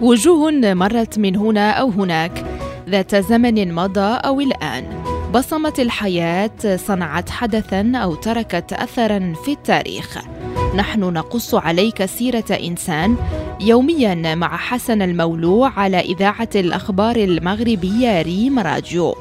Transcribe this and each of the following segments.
وجوه مرت من هنا أو هناك، ذات زمن مضى أو الآن، بصمت الحياة، صنعت حدثاً أو تركت أثراً في التاريخ. نحن نقص عليك سيرة إنسان يومياً مع حسن المولوع على إذاعة الأخبار المغربية ريم راديو.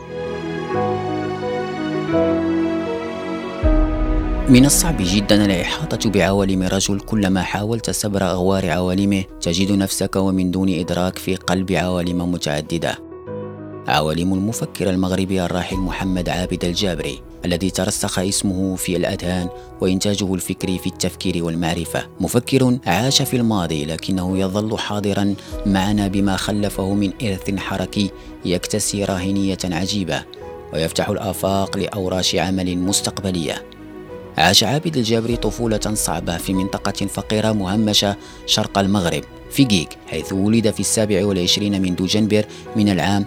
من الصعب جدا الإحاطة بعوالم رجل. كلما حاولت سبر أغوار عوالمه تجد نفسك ومن دون إدراك في قلب عوالم متعددة. عوالم المفكر المغربي الراحل محمد عابد الجابري، الذي ترسخ اسمه في الأذهان وإنتاجه الفكري في التفكير والمعرفة. مفكر عاش في الماضي لكنه يظل حاضرا معنا بما خلفه من إرث حركي يكتسي راهنية عجيبة ويفتح الآفاق لأوراش عمل مستقبلية. عاش عابد الجابري طفولة صعبة في منطقة فقيرة مهمشة شرق المغرب في جيك، حيث ولد في 27 من دجنبر من العام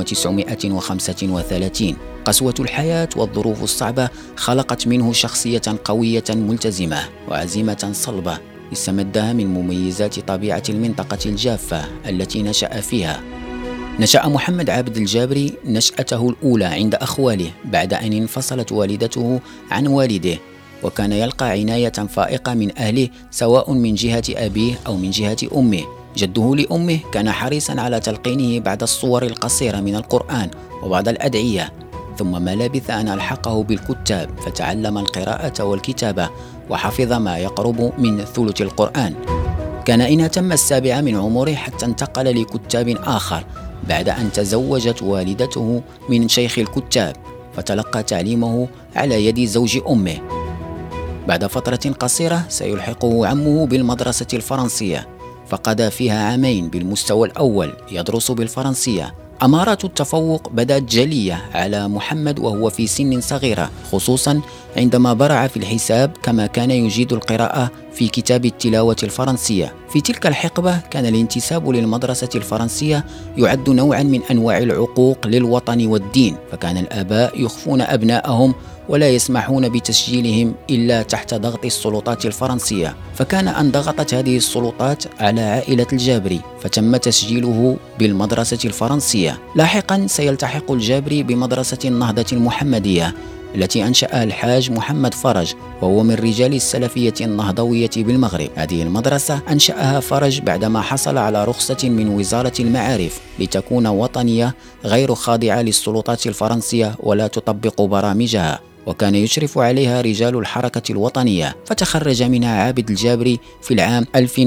1935. قسوة الحياة والظروف الصعبة خلقت منه شخصية قوية ملتزمة وعزيمة صلبة استمدها من مميزات طبيعة المنطقة الجافة التي نشأ فيها. نشأ محمد عابد الجابري نشأته الأولى عند أخواله بعد أن انفصلت والدته عن والده، وكان يلقى عناية فائقة من أهله سواء من جهة أبيه أو من جهة أمه. جده لأمه كان حريصا على تلقينه بعض الصور القصيرة من القرآن وبعض الأدعية، ثم ما لبث أن ألحقه بالكتاب فتعلم القراءة والكتابة وحفظ ما يقرب من ثلث القرآن. كان إن تم 7 من عمره حتى انتقل لكتاب آخر بعد أن تزوجت والدته من شيخ الكتاب، فتلقى تعليمه على يد زوج أمه. بعد فترة قصيرة سيلحقه عمه بالمدرسة الفرنسية، فقضى فيها 2 عام بالمستوى الأول يدرس بالفرنسية. أمارات التفوق بدأت جلية على محمد وهو في سن صغيرة، خصوصا عندما برع في الحساب، كما كان يجيد القراءة في كتاب التلاوة الفرنسية. في تلك الحقبة كان الانتساب للمدرسة الفرنسية يعد نوعا من أنواع العقوق للوطن والدين، فكان الآباء يخفون أبنائهم ولا يسمحون بتسجيلهم إلا تحت ضغط السلطات الفرنسية. فكان أن ضغطت هذه السلطات على عائلة الجابري فتم تسجيله بالمدرسة الفرنسية. لاحقا سيلتحق الجابري بمدرسة النهضة المحمدية التي أنشأها الحاج محمد فرج، وهو من رجال السلفية النهضوية بالمغرب. هذه المدرسة أنشأها فرج بعدما حصل على رخصة من وزارة المعارف لتكون وطنية غير خاضعة للسلطات الفرنسية ولا تطبق برامجها، وكان يشرف عليها رجال الحركة الوطنية. فتخرج منها عابد الجابري في العام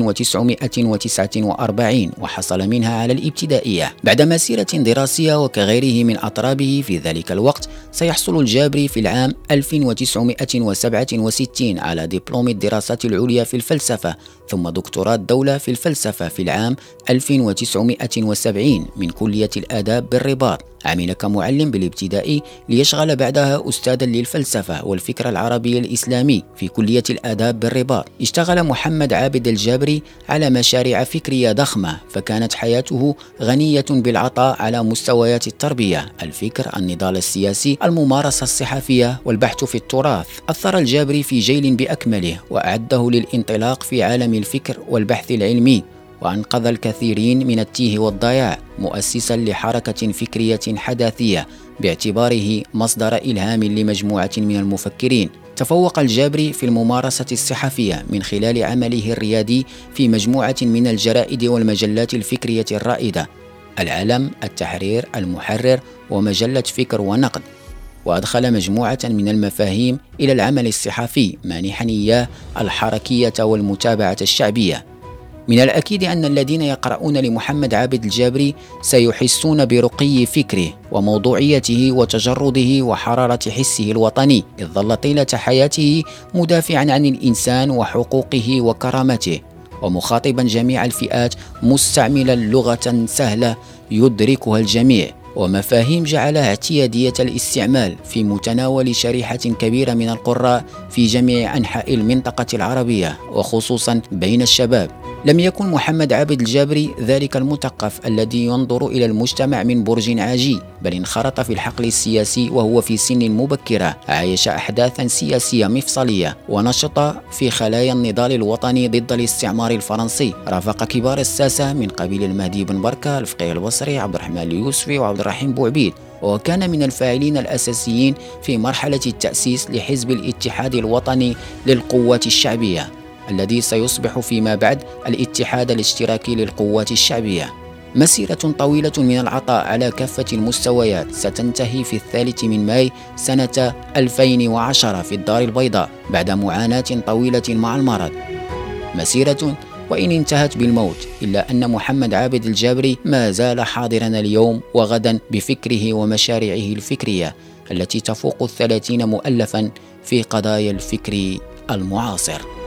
1949 وحصل منها على الابتدائية. بعد مسيرة دراسية وكغيره من أطرابه في ذلك الوقت، سيحصل الجابري في العام 1967 على دبلوم الدراسات العليا في الفلسفة، ثم دكتوراه الدولة في الفلسفة في العام 1970 من كلية الآداب بالرباط. عمل كمعلم بالابتدائي ليشغل بعدها أستاذا للفلسفة والفكر العربي الإسلامي في كلية الآداب بالرباط. اشتغل محمد عابد الجابري على مشاريع فكرية ضخمة، فكانت حياته غنية بالعطاء على مستويات التربية، الفكر، النضال السياسي، الممارسة الصحفية والبحث في التراث. أثر الجابري في جيل بأكمله وأعده للانطلاق في عالم الفكر والبحث العلمي، وأنقذ الكثيرين من التيه والضياع، مؤسسا لحركة فكرية حداثية باعتباره مصدر إلهام لمجموعة من المفكرين. تفوق الجابري في الممارسة الصحفية من خلال عمله الريادي في مجموعة من الجرائد والمجلات الفكرية الرائدة: العلم، التحرير، المحرر، ومجلة فكر ونقد. وأدخل مجموعة من المفاهيم إلى العمل الصحفي مانحا إياه الحركية والمتابعة الشعبية. من الأكيد أن الذين يقرؤون لمحمد عابد الجابري سيحسون برقي فكره وموضوعيته وتجرده وحرارة حسه الوطني، إذ ظل طيلة حياته مدافعا عن الإنسان وحقوقه وكرامته، ومخاطبا جميع الفئات، مستعملا لغة سهلة يدركها الجميع ومفاهيم جعلها اعتيادية الاستعمال في متناول شريحة كبيرة من القراء في جميع أنحاء المنطقة العربية، وخصوصا بين الشباب. لم يكن محمد عابد الجابري ذلك المثقف الذي ينظر إلى المجتمع من برج عاجي، بل انخرط في الحقل السياسي وهو في سن مبكرة، عايش أحداثا سياسية مفصلية ونشط في خلايا النضال الوطني ضد الاستعمار الفرنسي، رافق كبار الساسة من قبيل المهدي بن بركة، الفقيه البصري، عبد الرحمن اليوسفي وعبد الرحيم بوعبيد، وكان من الفاعلين الأساسيين في مرحلة التأسيس لحزب الاتحاد الوطني للقوات الشعبية، الذي سيصبح فيما بعد الاتحاد الاشتراكي للقوات الشعبية. مسيرة طويلة من العطاء على كافة المستويات ستنتهي في 3 من ماي سنة 2010 في الدار البيضاء بعد معاناة طويلة مع المرض. مسيرة وإن انتهت بالموت، إلا أن محمد عابد الجابري ما زال حاضرا اليوم وغدا بفكره ومشاريعه الفكرية التي تفوق 30 مؤلفا في قضايا الفكر المعاصر.